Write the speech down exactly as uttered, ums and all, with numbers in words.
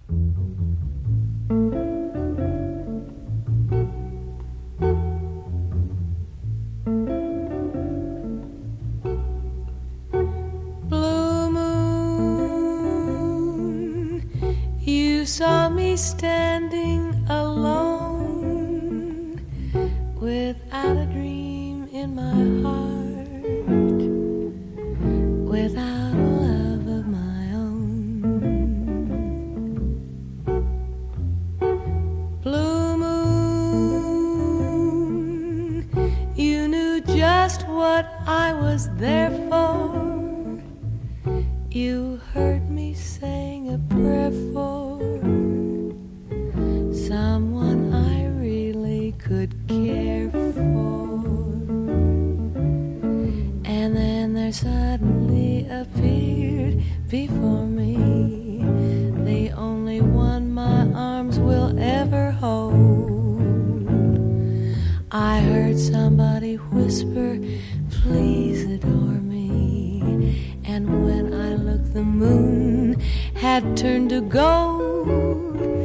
Saw me standing alone without a dream in my heart, without a love of my own. Blue moon, you knew just what I was there for. You heard me saying a prayer for someone I really could care for. And then there suddenly appeared before me the only one my arms will ever hold. I heard somebody whisper, please adore me. And when I looked, the moon had turned to gold.